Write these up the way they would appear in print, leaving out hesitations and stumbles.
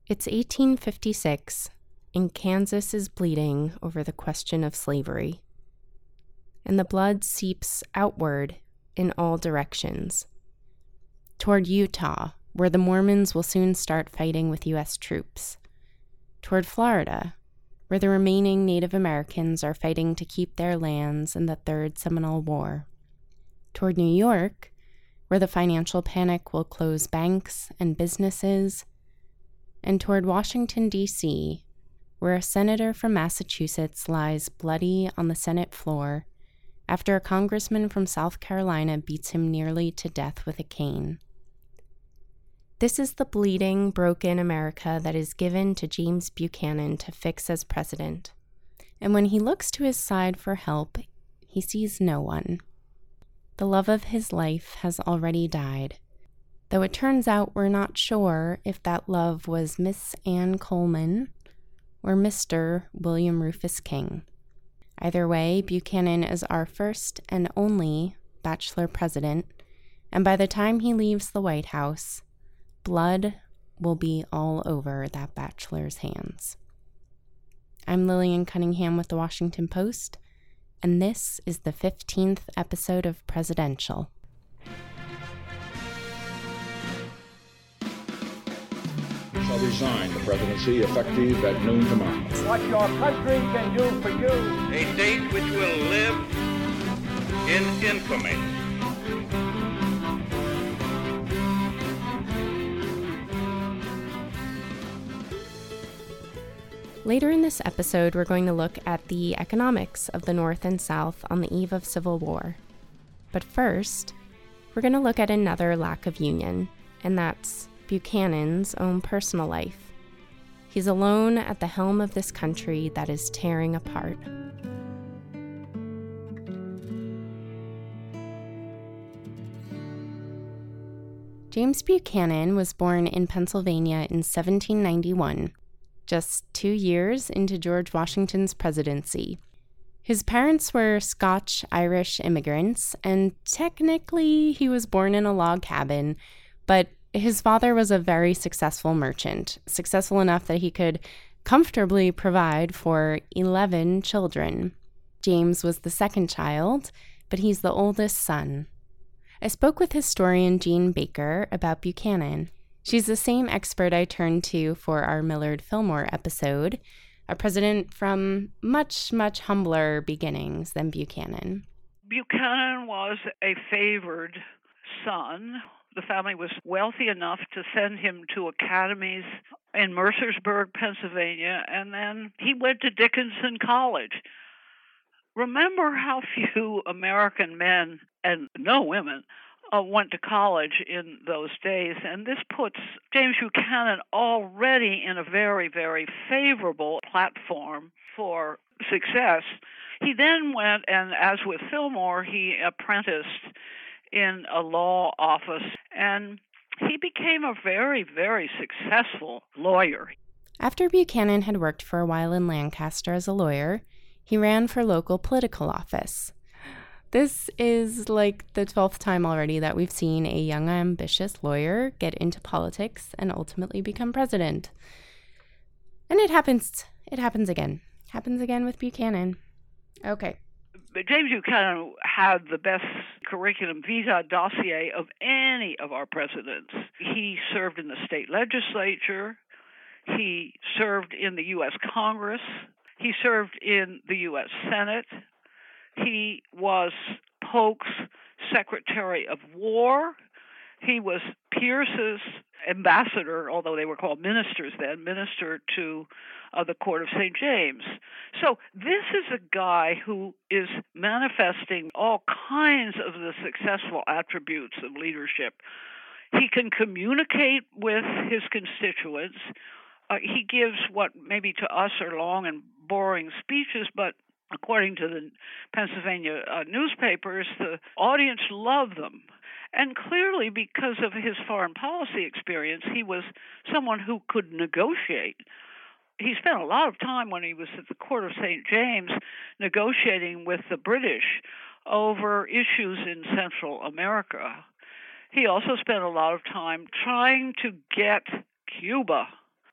It's 1856, and Kansas is bleeding over the question of slavery. And the blood seeps outward in all directions. Toward Utah, where the Mormons will soon start fighting with U.S. troops. Toward Florida, where the remaining Native Americans are fighting to keep their lands in the Third Seminole War. Toward New York, where the financial panic will close banks and businesses. And toward Washington, D.C., where a senator from Massachusetts lies bloody on the Senate floor after a congressman from South Carolina beats him nearly to death with a cane. This is the bleeding, broken America that is given to James Buchanan to fix as president. And when he looks to his side for help, he sees no one. The love of his life has already died, though it turns out we're not sure if that love was Miss Anne Coleman or Mr. William Rufus King. Either way, Buchanan is our first and only bachelor president, and by the time he leaves the White House, blood will be all over that bachelor's hands. I'm Lillian Cunningham with the Washington Post, and this is the 15th episode of Presidential. Shall resign the presidency effective at noon tomorrow. What your country can do for you. A state which will live in infamy. Later in this episode, we're going to look at the economics of the North and South on the eve of Civil War. But first, we're going to look at another lack of union, and that's Buchanan's own personal life. He's alone at the helm of this country that is tearing apart. James Buchanan was born in Pennsylvania in 1791, just 2 years into George Washington's presidency. His parents were Scotch-Irish immigrants, and technically he was born in a log cabin, but his father was a very successful merchant, successful enough that he could comfortably provide for 11 children. James was the second child, but he's the oldest son. I spoke with historian Jean Baker about Buchanan. She's the same expert I turned to for our Millard Fillmore episode, a president from much, much humbler beginnings than Buchanan. Buchanan was a favored son. The family was wealthy enough to send him to academies in Mercersburg, Pennsylvania, and then he went to Dickinson College. Remember how few American men, and no women, went to college in those days, and this puts James Buchanan already in a very, very favorable platform for success. He then went, and as with Fillmore, he apprenticed in a law office, and he became a very, very successful lawyer. After Buchanan had worked for a while in Lancaster as a lawyer, he ran for local political office. This is like the 12th time already that we've seen a young, ambitious lawyer get into politics and ultimately become president. And it happens again. Happens again with Buchanan. Okay. James Buchanan had the best curriculum vitae dossier of any of our presidents. He served in the state legislature. He served in the U.S. Congress. He served in the U.S. Senate. He was Polk's Secretary of War. He was Pierce's ambassador, although they were called ministers then, minister to the Court of St. James. So this is a guy who is manifesting all kinds of the successful attributes of leadership. He can communicate with his constituents. He gives what maybe to us are long and boring speeches, but according to the Pennsylvania newspapers, the audience loved them. And clearly, because of his foreign policy experience, he was someone who could negotiate. He spent a lot of time when he was at the Court of St. James negotiating with the British over issues in Central America. He also spent a lot of time trying to get Cuba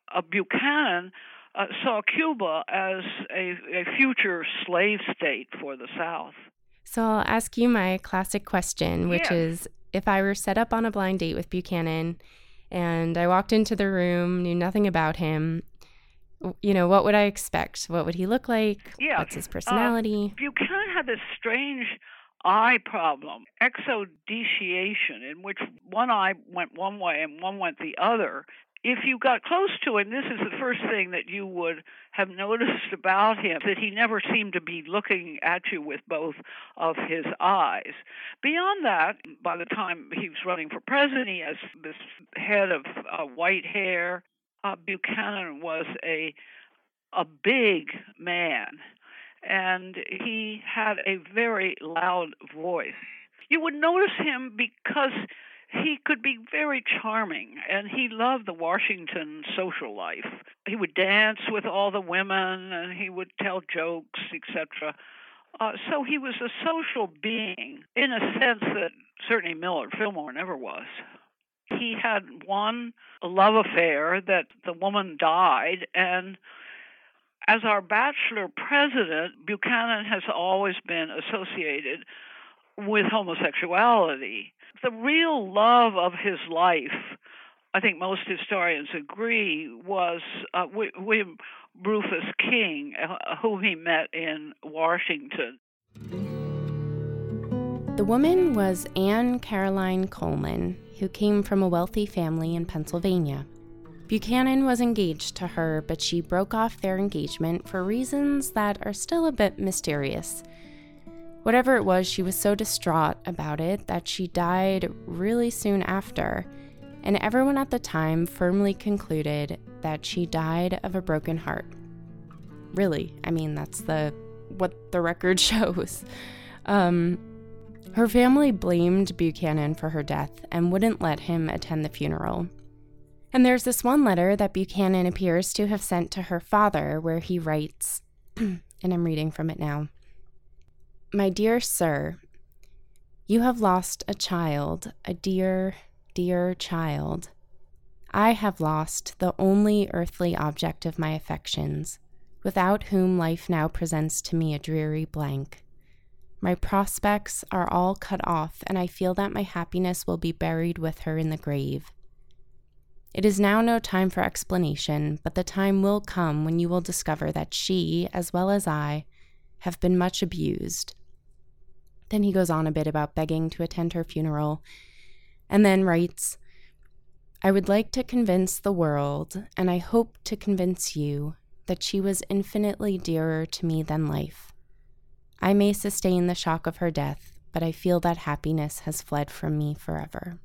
Buchanan saw Cuba as a future slave state for the South. So I'll ask you my classic question, which is, if I were set up on a blind date with Buchanan and I walked into the room, knew nothing about him, what would I expect? What would he look like? Yeah. What's his personality? Buchanan had this strange eye problem, exodeciation, in which one eye went one way and one went the other. If you got close to him, this is the first thing that you would have noticed about him, that he never seemed to be looking at you with both of his eyes. Beyond that, by the time he was running for president, he has this head of white hair. Buchanan was a big man, and he had a very loud voice. You would notice him because he could be very charming, and he loved the Washington social life. He would dance with all the women, and he would tell jokes, etc. So he was a social being in a sense that certainly Millard Fillmore never was. He had one love affair that the woman died, and as our bachelor president, Buchanan has always been associated with homosexuality. The real love of his life, I think most historians agree, was William Rufus King, whom he met in Washington. The woman was Anne Caroline Coleman, who came from a wealthy family in Pennsylvania. Buchanan was engaged to her, but she broke off their engagement for reasons that are still a bit mysterious. Whatever it was, she was so distraught about it that she died really soon after, and everyone at the time firmly concluded that she died of a broken heart. Really, I mean, that's what the record shows. Her family blamed Buchanan for her death and wouldn't let him attend the funeral. And there's this one letter that Buchanan appears to have sent to her father where he writes, and I'm reading from it now. My dear sir, you have lost a child, a dear, dear child. I have lost the only earthly object of my affections, without whom life now presents to me a dreary blank. My prospects are all cut off, and I feel that my happiness will be buried with her in the grave. It is now no time for explanation, but the time will come when you will discover that she, as well as I, have been much abused. Then he goes on a bit about begging to attend her funeral, and then writes, I would like to convince the world, and I hope to convince you, that she was infinitely dearer to me than life. I may sustain the shock of her death, but I feel that happiness has fled from me forever.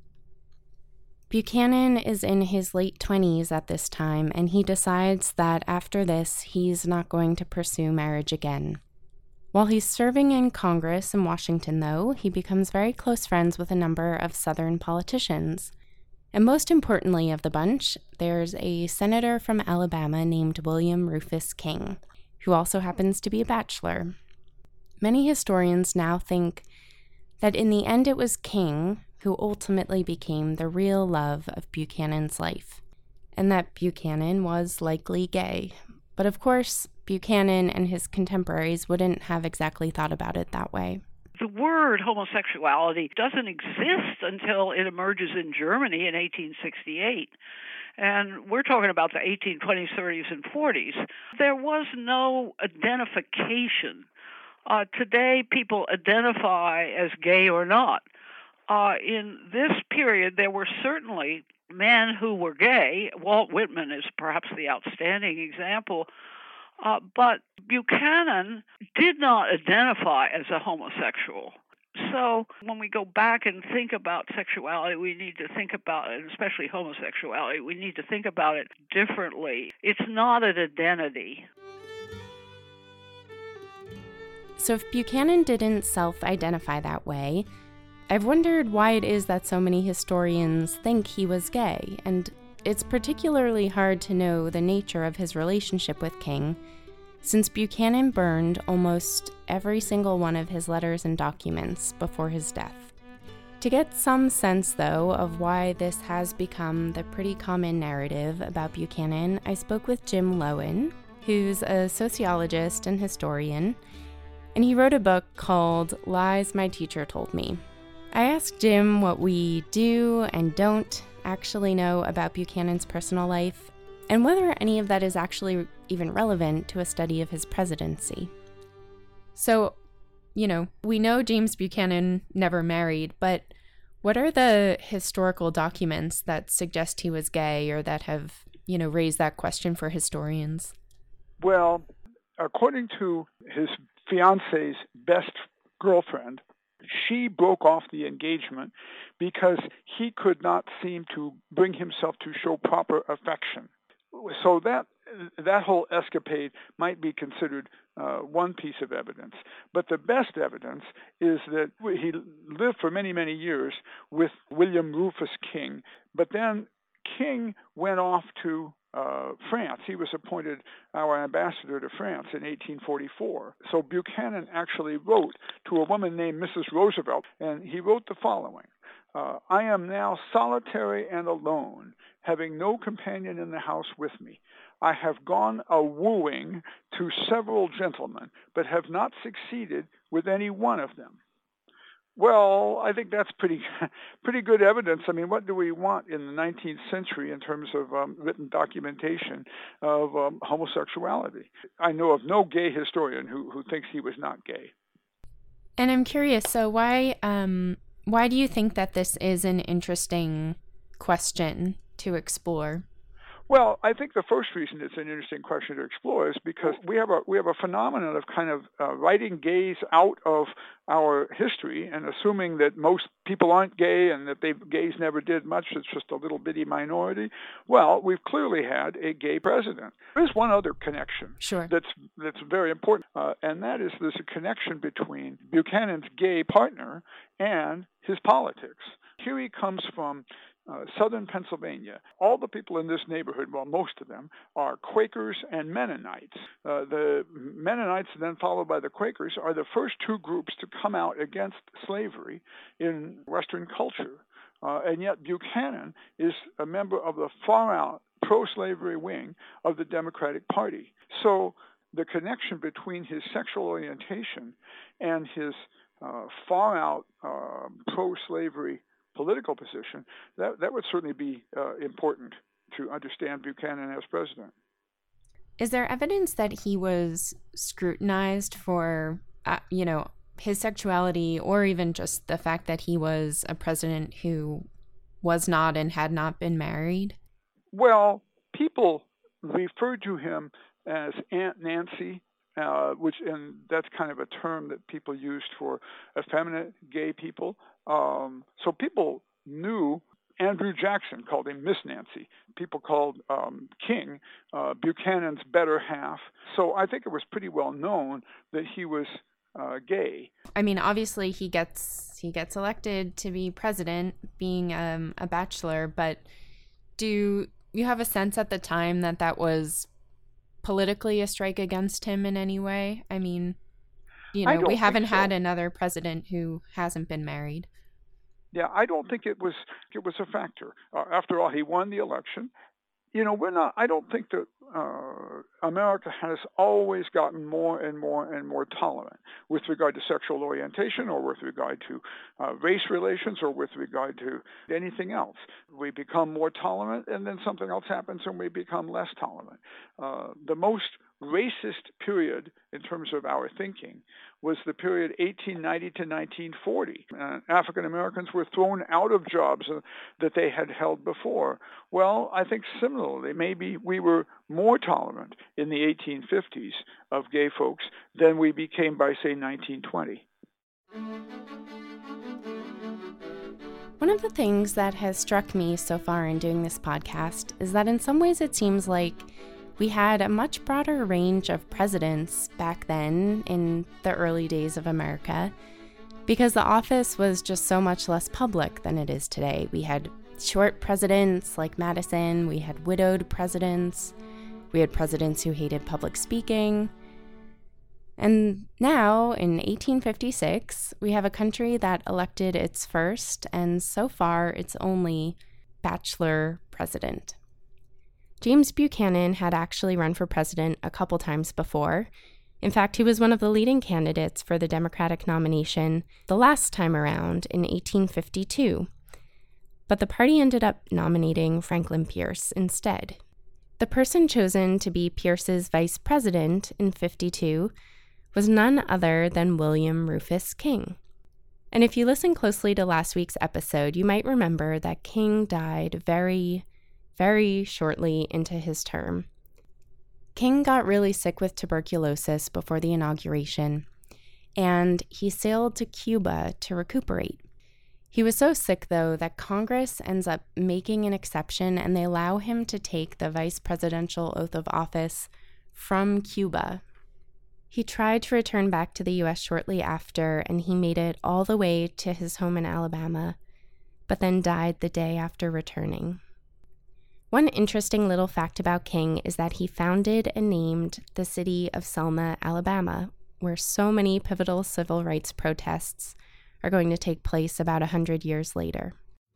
Buchanan is in his late 20s at this time, and he decides that after this, he's not going to pursue marriage again. While he's serving in Congress in Washington, though, he becomes very close friends with a number of Southern politicians. And most importantly of the bunch, there's a senator from Alabama named William Rufus King, who also happens to be a bachelor. Many historians now think that in the end it was King who ultimately became the real love of Buchanan's life, and that Buchanan was likely gay. But of course, Buchanan and his contemporaries wouldn't have exactly thought about it that way. The word homosexuality doesn't exist until it emerges in Germany in 1868. And we're talking about the 1820s, 30s, and 40s. There was no identification. Today, people identify as gay or not. In this period, there were certainly men who were gay. Walt Whitman is perhaps the outstanding example. But Buchanan did not identify as a homosexual. So when we go back and think about sexuality, we need to think about it, especially homosexuality, we need to think about it differently. It's not an identity. So if Buchanan didn't self-identify that way, I've wondered why it is that so many historians think he was gay, and it's particularly hard to know the nature of his relationship with King, since Buchanan burned almost every single one of his letters and documents before his death. To get some sense, though, of why this has become the pretty common narrative about Buchanan, I spoke with Jim Loewen, who's a sociologist and historian, and he wrote a book called Lies My Teacher Told Me. I asked Jim what we do and don't actually know about Buchanan's personal life, and whether any of that is actually even relevant to a study of his presidency. So, we know James Buchanan never married, but what are the historical documents that suggest he was gay or that have, raised that question for historians? Well, according to his fiance's best girlfriend, she broke off the engagement because he could not seem to bring himself to show proper affection. So that whole escapade might be considered one piece of evidence. But the best evidence is that he lived for many, many years with William Rufus King, but then King went off to France. He was appointed our ambassador to France in 1844. So Buchanan actually wrote to a woman named Mrs. Roosevelt, and he wrote the following. I am now solitary and alone, having no companion in the house with me. I have gone a-wooing to several gentlemen, but have not succeeded with any one of them. Well, I think that's pretty good evidence. I mean, what do we want in the 19th century in terms of written documentation of homosexuality? I know of no gay historian who thinks he was not gay. And I'm curious, so why do you think that this is an interesting question to explore? Well, I think the first reason it's an interesting question to explore is because we have a phenomenon of kind of writing gays out of our history and assuming that most people aren't gay and that gays never did much. It's just a little bitty minority. Well, we've clearly had a gay president. There's one other connection that's very important, and that is there's a connection between Buchanan's gay partner and his politics. Here he comes from southern Pennsylvania. All the people in this neighborhood, well, most of them, are Quakers and Mennonites. The Mennonites, then followed by the Quakers, are the first two groups to come out against slavery in Western culture. And yet Buchanan is a member of the far-out pro-slavery wing of the Democratic Party. So the connection between his sexual orientation and his far-out pro-slavery political position, that would certainly be important to understand Buchanan as president. Is there evidence that he was scrutinized for, his sexuality, or even just the fact that he was a president who was not and had not been married? Well, people referred to him as Aunt Nancy, and that's kind of a term that people used for effeminate gay people. So people knew. Andrew Jackson called him Miss Nancy. People called King Buchanan's better half. So I think it was pretty well known that he was gay. I mean, obviously he gets elected to be president, being a bachelor. But do you have a sense at the time that was politically a strike against him in any way? I mean, we haven't had another president who hasn't been married. Yeah, I don't think it was a factor. After all, he won the election. I don't think that America has always gotten more and more and more tolerant with regard to sexual orientation or with regard to race relations or with regard to anything else. We become more tolerant and then something else happens and we become less tolerant. The most racist period in terms of our thinking was the period 1890 to 1940. African Americans were thrown out of jobs that they had held before. Well, I think similarly, maybe we were more tolerant in the 1850s of gay folks than we became by, say, 1920. One of the things that has struck me so far in doing this podcast is that in some ways it seems like we had a much broader range of presidents back then in the early days of America because the office was just so much less public than it is today. We had short presidents like Madison, we had widowed presidents, we had presidents who hated public speaking. And now, in 1856, we have a country that elected its first, and so far its only, bachelor president. James Buchanan had actually run for president a couple times before. In fact, he was one of the leading candidates for the Democratic nomination the last time around in 1852. But the party ended up nominating Franklin Pierce instead. The person chosen to be Pierce's vice president in 52 was none other than William Rufus King. And if you listen closely to last week's episode, you might remember that King died very, very shortly into his term. King got really sick with tuberculosis before the inauguration, and he sailed to Cuba to recuperate. He was so sick, though, that Congress ends up making an exception, and they allow him to take the vice presidential oath of office from Cuba. He tried to return back to the U.S. shortly after, and he made it all the way to his home in Alabama, but then died the day after returning. One interesting little fact about King is that he founded and named the city of Selma, Alabama, where so many pivotal civil rights protests are going to take place about 100 years later.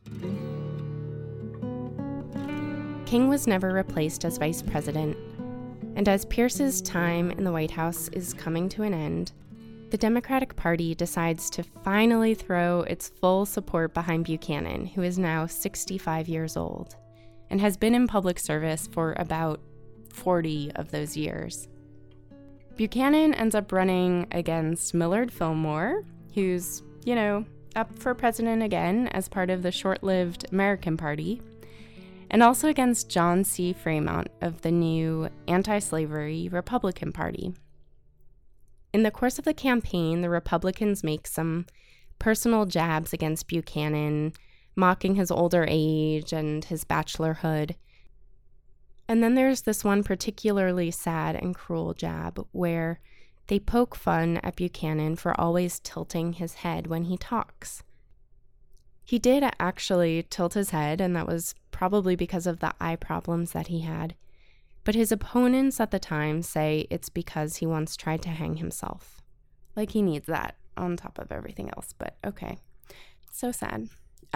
King was never replaced as vice president, and as Pierce's time in the White House is coming to an end, the Democratic Party decides to finally throw its full support behind Buchanan, who is now 65 years old and has been in public service for about 40 of those years. Buchanan ends up running against Millard Fillmore, who's, up for president again as part of the short-lived American Party, and also against John C. Fremont of the new anti-slavery Republican Party. In the course of the campaign, the Republicans make some personal jabs against Buchanan, mocking his older age and his bachelorhood. And then there's this one particularly sad and cruel jab where they poke fun at Buchanan for always tilting his head when he talks. He did actually tilt his head, and that was probably because of the eye problems that he had. But his opponents at the time say it's because he once tried to hang himself. Like he needs that on top of everything else, but okay. So sad.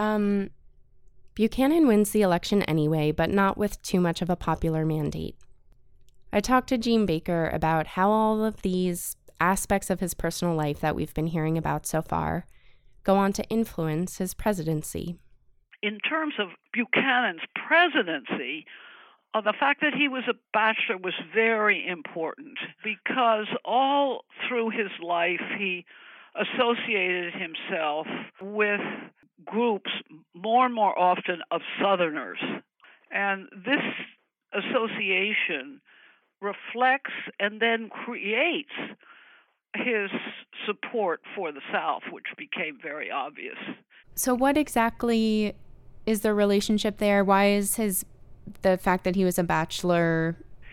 Buchanan wins the election anyway, but not with too much of a popular mandate. I talked to Jean Baker about how all of these aspects of his personal life that we've been hearing about so far go on to influence his presidency. In terms of Buchanan's presidency, the fact that he was a bachelor was very important because all through his life he associated himself with groups more and more often of Southerners. And this association reflects and then creates his support for the South, which became very obvious. So what exactly is the relationship there? Why is the fact that he was a bachelor,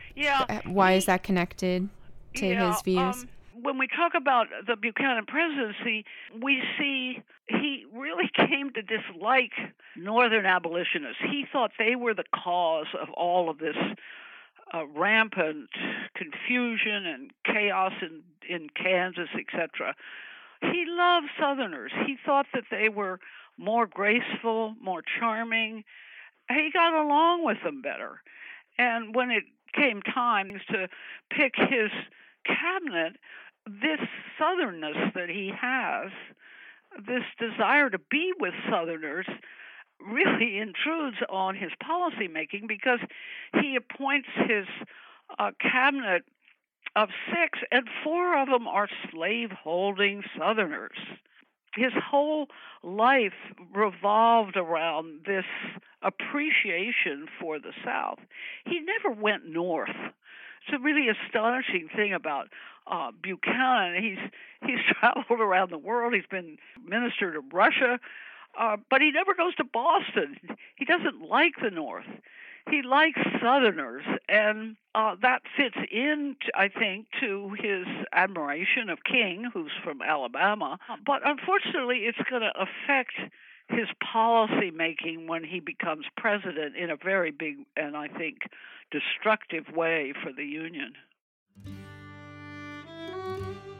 is that connected to his views? When we talk about the Buchanan presidency, we see he really came to dislike Northern abolitionists. He thought they were the cause of all of this rampant confusion and chaos in Kansas, etc. He loved Southerners. He thought that they were more graceful, more charming. He got along with them better. And when it came time to pick his cabinet, this Southernness that he has, this desire to be with Southerners, really intrudes on his policymaking because he appoints his cabinet of 6, and 4 of them are slave-holding Southerners. His whole life revolved around this appreciation for the South. He never went north. It's a really astonishing thing about Buchanan. He's traveled around the world. He's been minister to Russia, but he never goes to Boston. He doesn't like the North. He likes Southerners, and that fits in, I think, to his admiration of King, who's from Alabama. But unfortunately, it's going to affect his policy making when he becomes president in a very big and, I think, destructive way for the Union.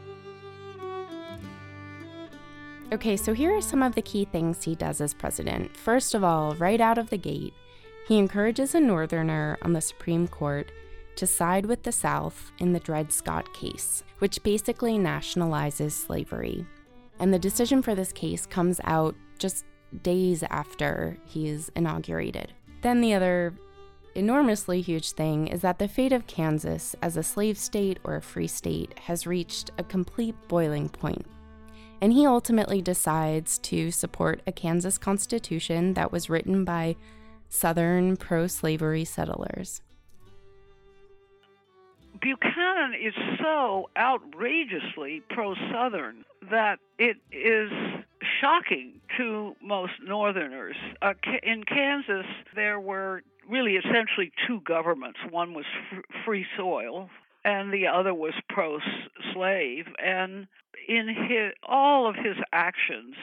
Okay, so here are some of the key things he does as president. First of all, right out of the gate, he encourages a Northerner on the Supreme Court to side with the South in the Dred Scott case, which basically nationalizes slavery. And the decision for this case comes out just days after he's inaugurated. Then the other enormously huge thing is that the fate of Kansas as a slave state or a free state has reached a complete boiling point. And he ultimately decides to support a Kansas Constitution that was written by Southern pro-slavery settlers. Buchanan is so outrageously pro-Southern that it is shocking to most Northerners. In Kansas, there were really essentially two governments. One was free soil, and the other was pro-slave. And in all of his actions,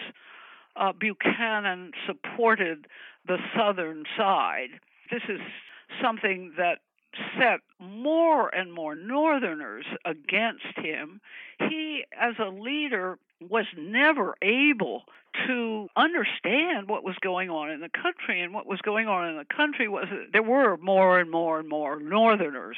Buchanan supported the Southern side. This is something that set more and more Northerners against him. He, as a leader, was never able to understand what was going on in the country. And what was going on in the country was that there were more and more and more Northerners.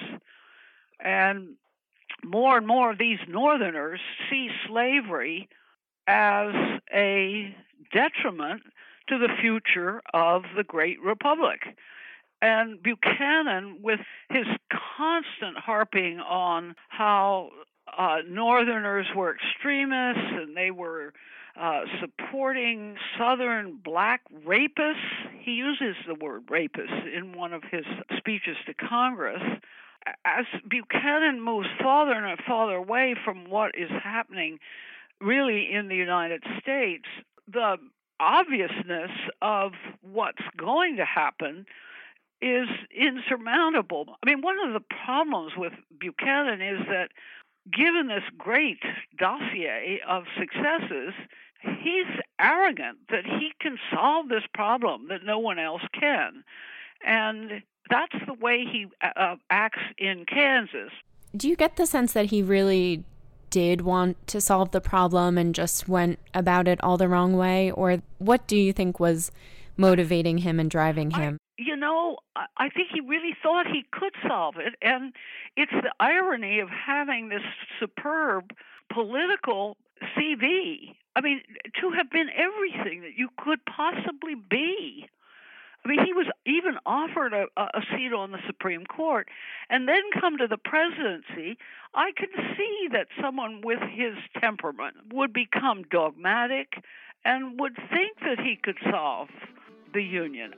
And more of these Northerners see slavery as a detriment to the future of the Great Republic. And Buchanan, with his constant harping on how Northerners were extremists and they were supporting Southern black rapists, he uses the word rapist in one of his speeches to Congress. As Buchanan moves farther and farther away from what is happening really in the United States, the obviousness of what's going to happen is insurmountable. I mean, one of the problems with Buchanan is that given this great dossier of successes, he's arrogant that he can solve this problem that no one else can. And that's the way he acts in Kansas. Do you get the sense that he really did want to solve the problem and just went about it all the wrong way? Or what do you think was motivating him and driving him? I think he really thought he could solve it. And it's the irony of having this superb political CV. I mean, to have been everything that you could possibly be. I mean, he was even offered a seat on the Supreme Court and then come to the presidency. I can see that someone with his temperament would become dogmatic and would think that he could solve the Union.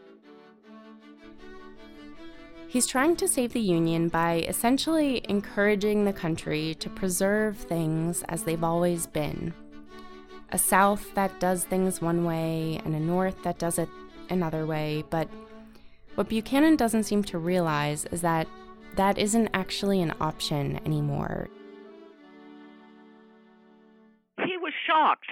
He's trying to save the Union by essentially encouraging the country to preserve things as they've always been. A South that does things one way and a North that does it another way, but what Buchanan doesn't seem to realize is that that isn't actually an option anymore. He was shocked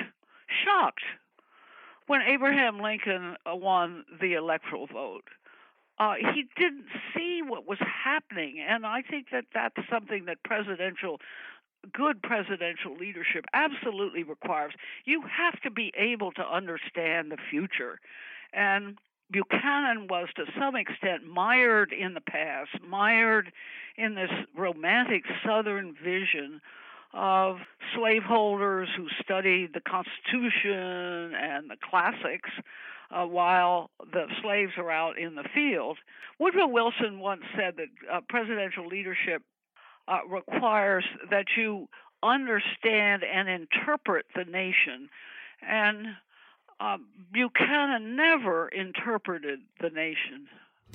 when Abraham Lincoln won the electoral vote. He didn't see what was happening, and I think that that's something that good presidential leadership absolutely requires. You have to be able to understand the future. And Buchanan was, to some extent, mired in the past, mired in this romantic Southern vision of slaveholders who studied the Constitution and the classics while the slaves are out in the field. Woodrow Wilson once said that presidential leadership requires that you understand and interpret the nation. And Buchanan never interpreted the nation.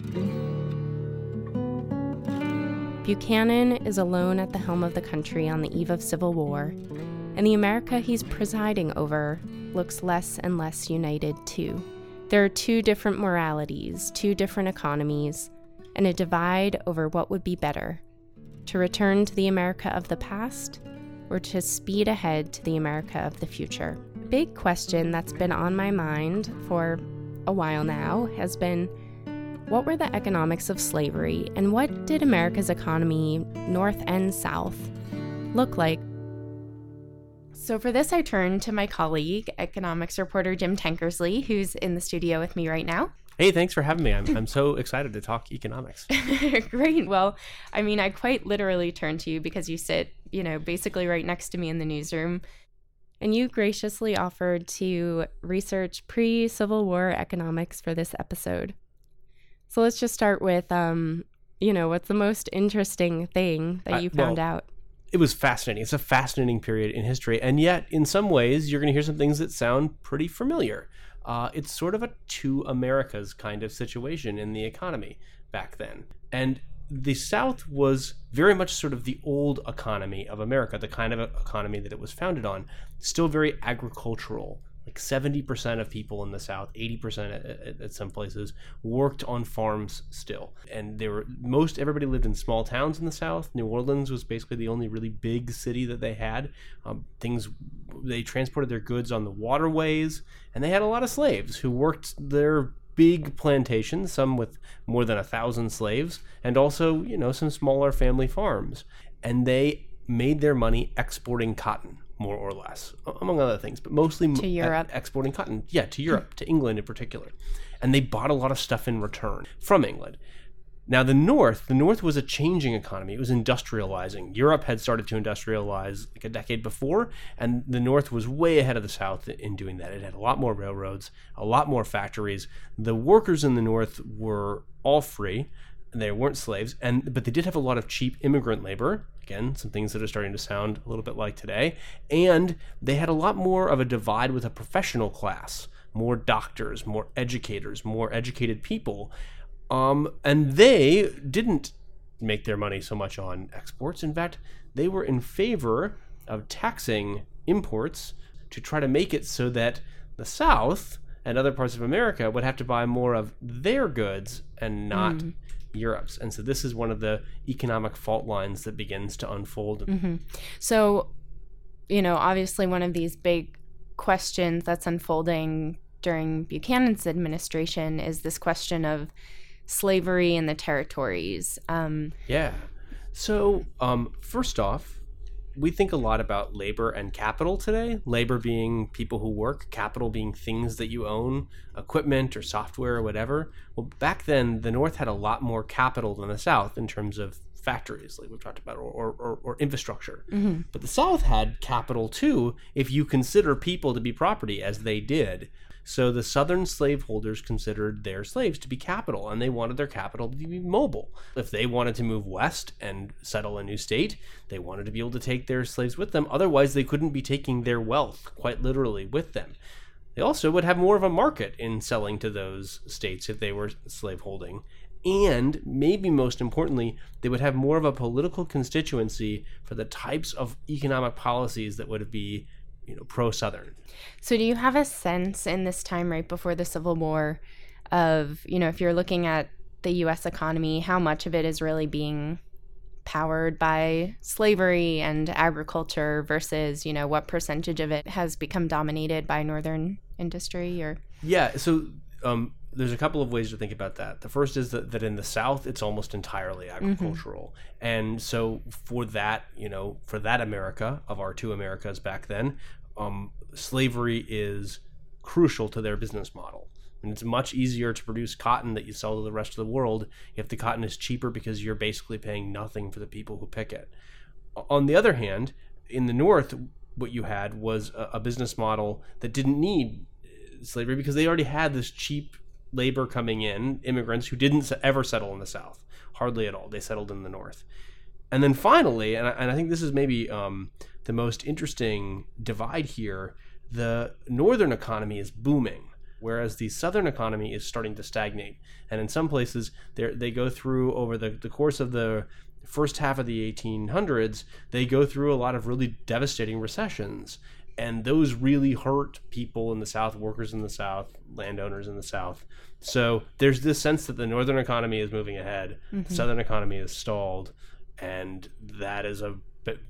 Buchanan is alone at the helm of the country on the eve of civil war, and the America he's presiding over looks less and less united too. There are two different moralities, two different economies, and a divide over what would be better, to return to the America of the past or to speed ahead to the America of the future. Big question that's been on my mind for a while now has been, what were the economics of slavery, and what did America's economy, North and South, look like? So for this, I turned to my colleague, economics reporter Jim Tankersley, who's in the studio with me right now. Hey, thanks for having me. I'm so excited to talk economics. Great. Well, I mean, I quite literally turned to you because you sit, basically right next to me in the newsroom. And you graciously offered to research pre-Civil War economics for this episode. So let's just start with, what's the most interesting thing that you found out? It was fascinating. It's a fascinating period in history. And yet, in some ways, you're going to hear some things that sound pretty familiar. It's sort of a two Americas kind of situation in the economy back then. And the South was very much sort of the old economy of America, the kind of economy that it was founded on, still very agricultural. Like 70% of people in the South, 80% at some places, worked on farms still. And everybody lived in small towns in the South. New Orleans was basically the only really big city that they had. They transported their goods on the waterways, and they had a lot of slaves who worked their big plantations, some with more than 1,000 slaves, and also, some smaller family farms. And they made their money exporting cotton, more or less, among other things, but mostly to Europe. Exporting cotton. Yeah, to Europe, to England in particular. And they bought a lot of stuff in return from England. Now, the North was a changing economy. It was industrializing. Europe had started to industrialize like a decade before, and the North was way ahead of the South in doing that. It had a lot more railroads, a lot more factories. The workers in the North were all free. They weren't slaves, but they did have a lot of cheap immigrant labor. Again, some things that are starting to sound a little bit like today. And they had a lot more of a divide with a professional class, more doctors, more educators, more educated people. And they didn't make their money so much on exports. In fact, they were in favor of taxing imports to try to make it so that the South and other parts of America would have to buy more of their goods and not Europe's. And so this is one of the economic fault lines that begins to unfold. Mm-hmm. So, obviously one of these big questions that's unfolding during Buchanan's administration is this question of slavery in the territories. Yeah. So, first off, we think a lot about labor and capital today. Labor being people who work, capital being things that you own, equipment or software or whatever. Well, back then, the North had a lot more capital than the South in terms of factories, like we've talked about, or infrastructure. Mm-hmm. But the South had capital too, if you consider people to be property, as they did. So the Southern slaveholders considered their slaves to be capital, and they wanted their capital to be mobile. If they wanted to move west and settle a new state, they wanted to be able to take their slaves with them. Otherwise, they couldn't be taking their wealth, quite literally, with them. They also would have more of a market in selling to those states if they were slaveholding. And maybe most importantly, they would have more of a political constituency for the types of economic policies that would be pro-Southern. So do you have a sense in this time right before the Civil War of, if you're looking at the U.S. economy, how much of it is really being powered by slavery and agriculture versus, what percentage of it has become dominated by Northern industry? Or Yeah, so there's a couple of ways to think about that. The first is that in the South, it's almost entirely agricultural. Mm-hmm. And so for that, for that America, of our two Americas back then, slavery is crucial to their business model. And it's much easier to produce cotton that you sell to the rest of the world if the cotton is cheaper because you're basically paying nothing for the people who pick it. On the other hand, in the North, what you had was a business model that didn't need slavery because they already had this cheap labor coming in, immigrants who didn't ever settle in the South, hardly at all. They settled in the North. And then finally, and I think this is maybe the most interesting divide here, the Northern economy is booming, whereas the Southern economy is starting to stagnate. And in some places, they go through, over the course of the first half of the 1800s, they go through a lot of really devastating recessions. And those really hurt people in the South, workers in the South, landowners in the South. So there's this sense that the Northern economy is moving ahead, the Southern economy is stalled, and that is a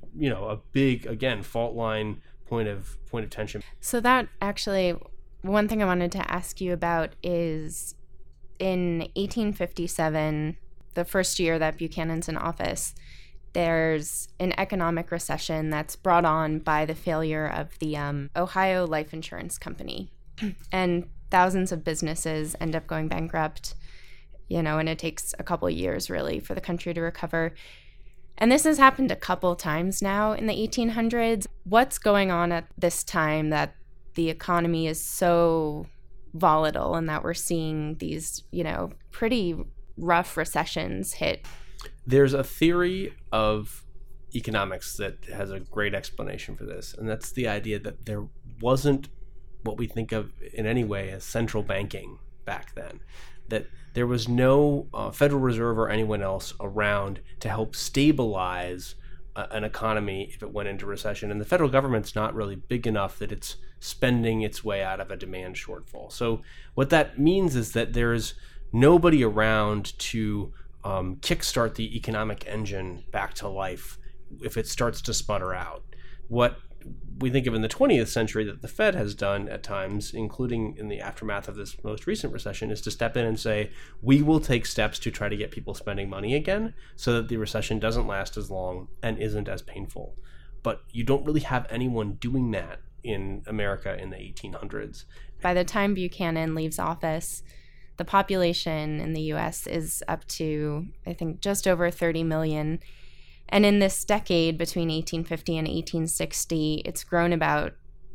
big, again, fault line point of tension. So that actually, one thing I wanted to ask you about is in 1857, the first year that Buchanan's in office, there's an economic recession that's brought on by the failure of the Ohio Life Insurance Company. And thousands of businesses end up going bankrupt, and it takes a couple of years, really, for the country to recover. And this has happened a couple times now in the 1800s. What's going on at this time that the economy is so volatile and that we're seeing these, pretty rough recessions hit? There's a theory of economics that has a great explanation for this, and that's the idea that there wasn't what we think of in any way as central banking back then, that there was no Federal Reserve or anyone else around to help stabilize an economy if it went into recession. And the federal government's not really big enough that it's spending its way out of a demand shortfall. So what that means is that there's nobody around to kickstart the economic engine back to life if it starts to sputter out. What we think of in the 20th century that the Fed has done at times, including in the aftermath of this most recent recession, is to step in and say, we will take steps to try to get people spending money again so that the recession doesn't last as long and isn't as painful. But you don't really have anyone doing that in America in the 1800s. By the time Buchanan leaves office, the population in the U.S. is up to, I think, just over 30 million. And in this decade between 1850 and 1860, it's grown about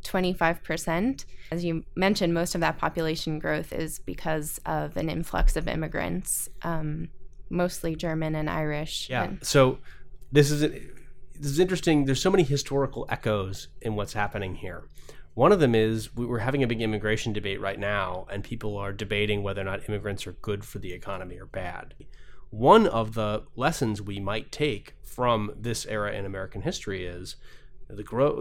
25%. As you mentioned, most of that population growth is because of an influx of immigrants, mostly German and Irish. Yeah. So this is interesting. There's so many historical echoes in what's happening here. One of them is we're having a big immigration debate right now, and people are debating whether or not immigrants are good for the economy or bad. One of the lessons we might take from this era in American history is the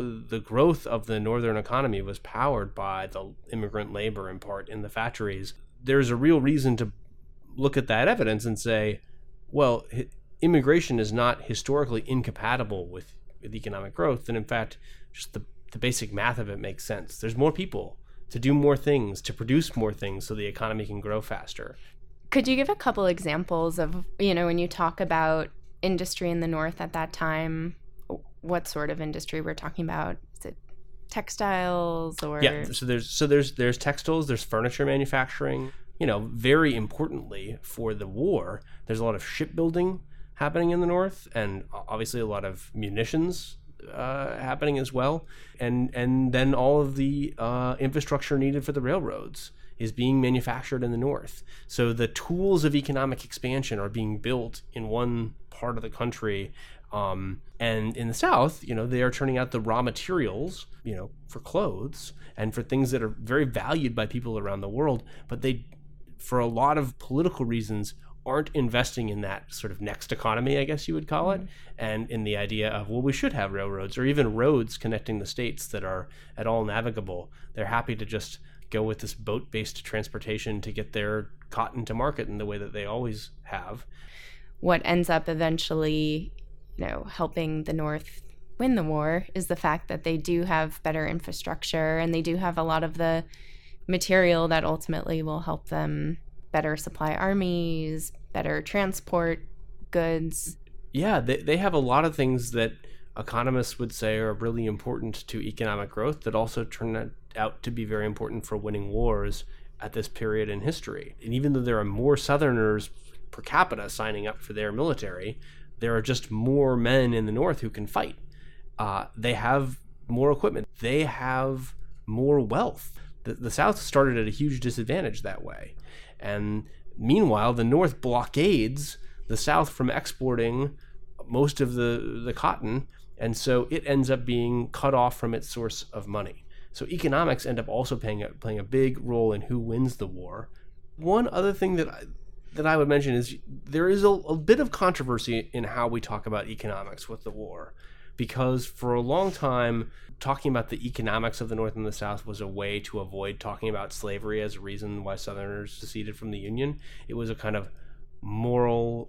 growth of the northern economy was powered by the immigrant labor, in part, in the factories. There's a real reason to look at that evidence and say, well, immigration is not historically incompatible with economic growth. And in fact, just the basic math of it makes sense. There's more people to do more things, to produce more things so the economy can grow faster. Could you give a couple examples of, when you talk about industry in the North at that time, what sort of industry we're talking about? Is it textiles or? Yeah, so there's textiles, there's furniture manufacturing. Very importantly for the war, there's a lot of shipbuilding happening in the North, and obviously a lot of munitions happening as well, and then all of the infrastructure needed for the railroads is being manufactured in the North. So the tools of economic expansion are being built in one part of the country, and in the South, they are turning out the raw materials, for clothes and for things that are very valued by people around the world, but they, for a lot of political reasons, aren't investing in that sort of next economy, I guess you would call it, and in the idea of, well, we should have railroads or even roads connecting the states that are at all navigable. They're happy to just go with this boat-based transportation to get their cotton to market in the way that they always have. What ends up eventually, helping the North win the war is the fact that they do have better infrastructure and they do have a lot of the material that ultimately will help them better supply armies, better transport goods. Yeah, they have a lot of things that economists would say are really important to economic growth that also turn out to be very important for winning wars at this period in history. And even though there are more Southerners per capita signing up for their military, there are just more men in the North who can fight. They have more equipment. They have more wealth. The South started at a huge disadvantage that way. And meanwhile, the North blockades the South from exporting most of the cotton, and so it ends up being cut off from its source of money. So economics end up also playing a big role in who wins the war. One other thing that I would mention is there is a bit of controversy in how we talk about economics with the war, because for a long time, talking about the economics of the North and the South was a way to avoid talking about slavery as a reason why Southerners seceded from the Union. It was a kind of moral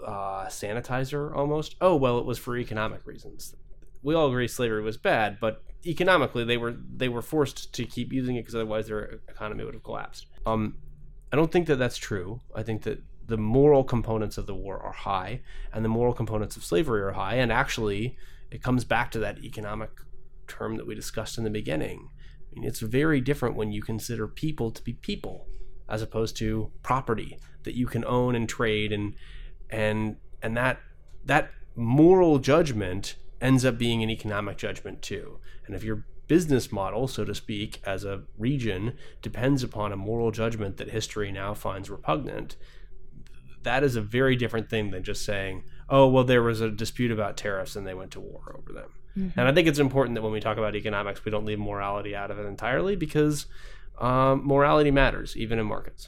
sanitizer almost. Oh, well, it was for economic reasons. We all agree slavery was bad, but economically they were forced to keep using it because otherwise their economy would have collapsed. I don't think that that's true. I think that the moral components of the war are high, and the moral components of slavery are high. And actually, it comes back to that economic term that we discussed in the beginning. I mean, it's very different when you consider people to be people, as opposed to property that you can own and trade, and that moral judgment ends up being an economic judgment too. And if your business model, so to speak, as a region depends upon a moral judgment that history now finds repugnant, that is a very different thing than just saying, oh, well, there was a dispute about tariffs and they went to war over them. Mm-hmm. And I think it's important that when we talk about economics, we don't leave morality out of it entirely, because morality matters, even in markets.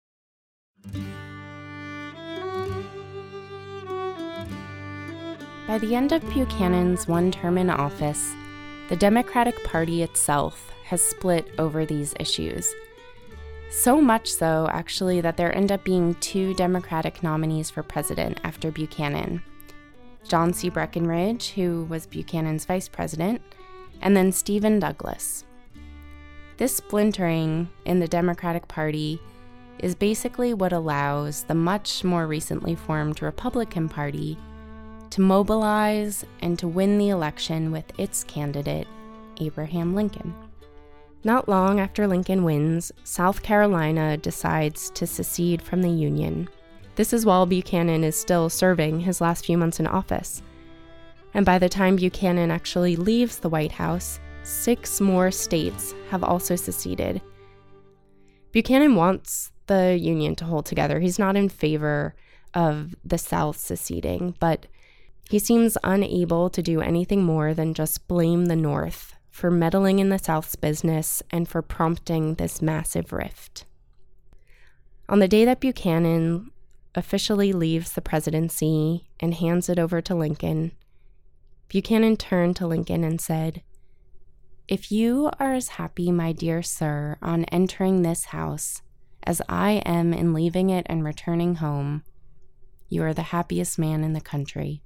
By the end of Buchanan's one term in office, the Democratic Party itself has split over these issues. So much so, actually, that there end up being 2 Democratic nominees for president after Buchanan. John C. Breckinridge, who was Buchanan's vice president, and then Stephen Douglas. This splintering in the Democratic Party is basically what allows the much more recently formed Republican Party to mobilize and to win the election with its candidate, Abraham Lincoln. Not long after Lincoln wins, South Carolina decides to secede from the Union. This is while Buchanan is still serving his last few months in office. And by the time Buchanan actually leaves the White House, 6 more states have also seceded. Buchanan wants the Union to hold together. He's not in favor of the South seceding, but he seems unable to do anything more than just blame the North for meddling in the South's business and for prompting this massive rift. On the day that Buchanan officially leaves the presidency and hands it over to Lincoln, Buchanan turned to Lincoln and said, "If you are as happy, my dear sir, on entering this house as I am in leaving it and returning home, you are the happiest man in the country."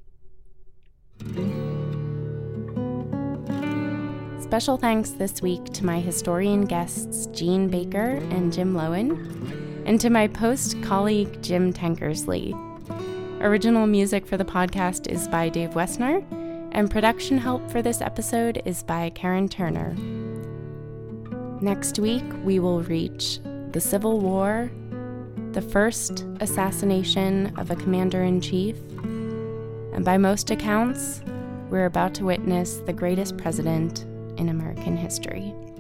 Special thanks this week to my historian guests Jean Baker and Jim Lowen, and to my post colleague Jim Tankersley. Original music for the podcast is by Dave Wessner, and production help for this episode is by Karen Turner. Next week, we will reach the Civil War, the first assassination of a commander-in-chief, and by most accounts, we're about to witness the greatest president in American history.